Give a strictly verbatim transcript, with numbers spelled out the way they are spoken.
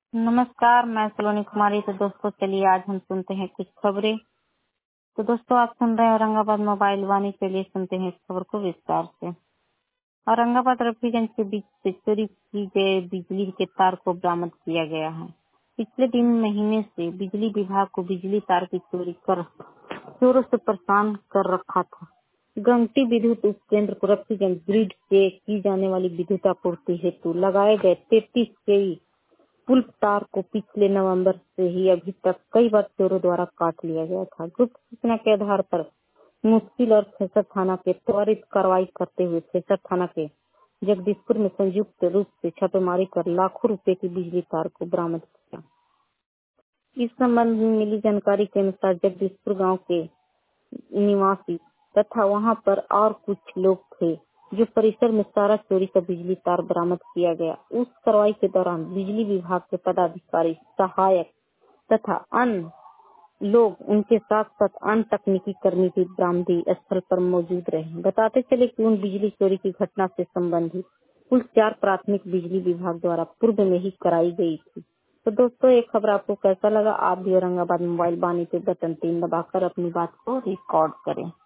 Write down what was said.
नमस्कार, मैं सलोनी कुमारी। तो दोस्तों चलिए आज हम सुनते हैं कुछ खबरें। तो दोस्तों आप सुन रहे हैं औरंगाबाद मोबाइल वाणी। चलिए सुनते हैं इस खबर को विस्तार से। औरंगाबाद रफीगंज के बीच से चोरी की गए बिजली के तार को बरामद किया गया है। पिछले तीन महीने से बिजली विभाग को बिजली तार की चोरी कर चोरों से परेशान कर रखा था। गंगटी विद्युत उप केंद्र को रफीगंज ग्रिड से की जाने वाली विद्युत आपूर्ति हेतु लगाए गए तैतीस केवी पुल तार को पिछले नवंबर से ही अभी तक कई बार चोरों द्वारा काट लिया गया था। गुप्त सूचना के आधार पर मुश्किल और खेसर थाना के त्वरित कार्रवाई करते हुए खेसर थाना के जगदीशपुर में संयुक्त रूप से छापेमारी कर लाखों रुपए की बिजली तार को बरामद किया। इस संबंध में मिली जानकारी के अनुसार जगदीशपुर गांव के निवासी तथा वहां पर और कुछ लोग थे जो परिसर में सारा चोरी का बिजली तार बरामद किया गया। उस कार्रवाई के दौरान बिजली विभाग के पदाधिकारी, सहायक तथा अन्य लोग उनके साथ साथ अन्य तकनीकी कर्मी भी बरामदी स्थल पर मौजूद रहे। बताते चले कि उन बिजली चोरी की घटना से संबंधित कुल चार प्राथमिक बिजली विभाग द्वारा पूर्व में ही कराई गई थी। तो दोस्तों ये खबर आपको कैसा लगा? आप भी औरंगाबाद मोबाइल वाणी पे बटन तीन दबाकर अपनी बात को रिकॉर्ड करें।